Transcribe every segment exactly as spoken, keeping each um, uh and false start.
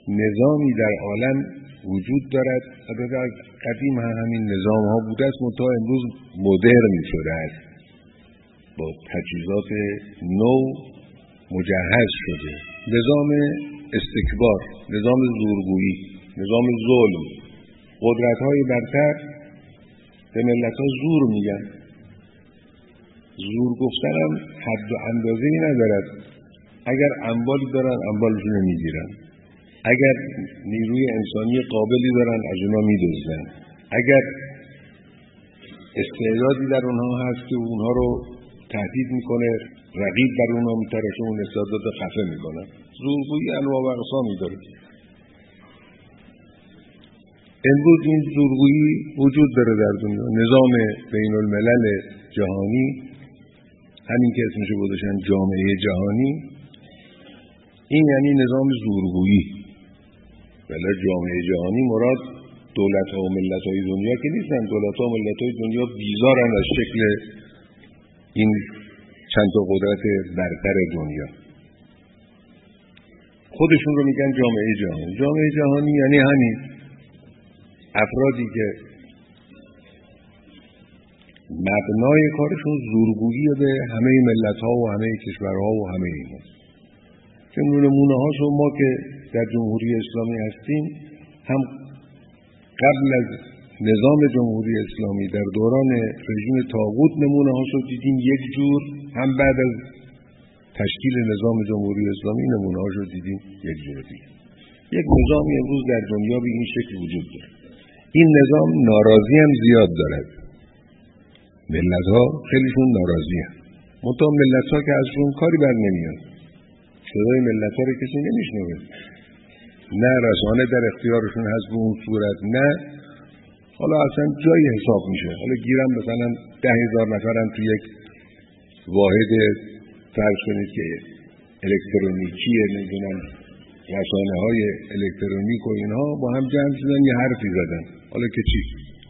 نظامی در عالم وجود دارد. البته از قدیم هم همین نظام ها بوده است، منتها امروز مدرن شده است، با تجهیزات نو مجهز شده. نظام استکبار، نظام زورگویی، نظام ظلم. قدرت های برتر به ملت ها زور میگن. زور گفتن هم حد و اندازه ای ندارد. اگر اموالی دارن اموالشون رو میگیرن، اگر نیروی انسانی قابلی دارن از اونا میدزدن، اگر استعدادی در اونها هست که اونها رو تهدید میکنه، رقیب بر اونها میترشه، اون استعداد خفه میکنه. زورگویی انواع و اقسامی داره. امروز این زورگویی وجود داره در دنیا. نظام بین الملل جهانی، همین که اسمشو گذاشتن جامعه جهانی، این یعنی نظام زورگویی. ولی جامعه جهانی مراد دولت ها و ملت های دنیا که نیستن. دولت ها و ملت های دنیا بیزارن از شکل این چند تا قدرت برتر دنیا. خودشون رو میگن جامعه جهانی. جامعه جهانی یعنی همین افرادی که مبنای کارشون زورگویی به همه ملت ها و همه کشورها و همه اینا. که نمونه هاشو ما که در جمهوری اسلامی هستیم، هم قبل از نظام جمهوری اسلامی در دوران رژیم طاغوت نمونه هاشو دیدیم یک جور، هم بعد از تشکیل نظام جمهوری اسلامی نمونه هاشو دیدیم یک جور دیگه. یک نظامی امروز در دنیا به این شکل وجود داره. این نظام ناراضی هم زیاد دارد. ملت ها خیلیشون ناراضی هم. منتها ملت ها که ازشون کاری بر نمیاد. صدای ملت ها رو کسی نمیشنوه. نه رسانه در اختیارشون هست به اون صورت، نه حالا اصلا جایی حساب میشه. حالا گیرم مثلا ده هزار نفرم تو یک واحد فرض کنید که الکترونیکیه، نمیدونم رسانه های الکترونیک و اینها با هم جمع شدن یه حرفی زدن، حالا که چی؟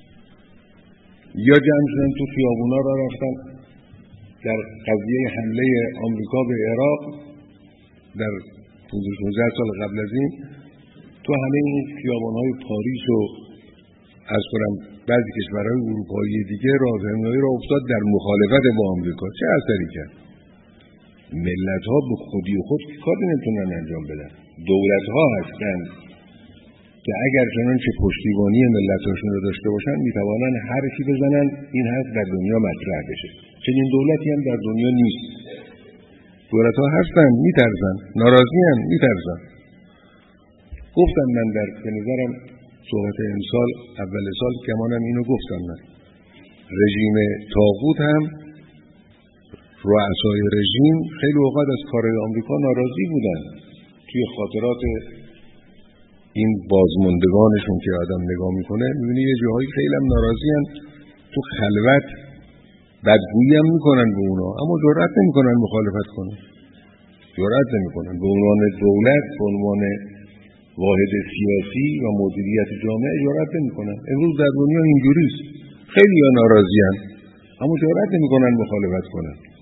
یا جمع شدن تو خیابونا را رفتن در قضیه حمله آمریکا به عراق در پانزده سال قبل از این، تو همه این خیابان‌های پاریس و از کنم بعضی کشورهای اروپایی دیگه راهپیمایی را افتاد در مخالفت با آمریکا. چه اثری کرد؟ ملت ها به خودی خود کاری نمیتونن انجام بدن. دولت ها هستن که اگر چنانچه پشتیبانی ملت هاشون رو داشته باشن میتوانن حرفی بزنن این حرف در دنیا مطرح بشه. چنین دولتی هم در دنیا نیست. دولت ها هستن میترسن، ناراضی هم میترسن. گفتم من در به نظرم صحبت امسال اول سال کمانم اینو گفتم، من رژیم طاغوت هم رؤسای رژیم خیلی اوقات از کارهای آمریکا ناراضی بودن. توی خاطرات این بازماندگانشون که آدم نگاه میکنه میبینی یه جاهایی خیلی هم ناراضی هم، تو خلوت بدگویی هم میکنن به اونا، اما جرأت نمیکنن مخالفت کنن، جرأت نمیکنن به عنوان دولت، به عنوان واحد سیاسی و مدیریت جامعه جرأت نمیکنن. امروز در دنیا اینجوریست، خیلی ها ناراضی هم اما جرأت نمیکنن مخالفت کنن.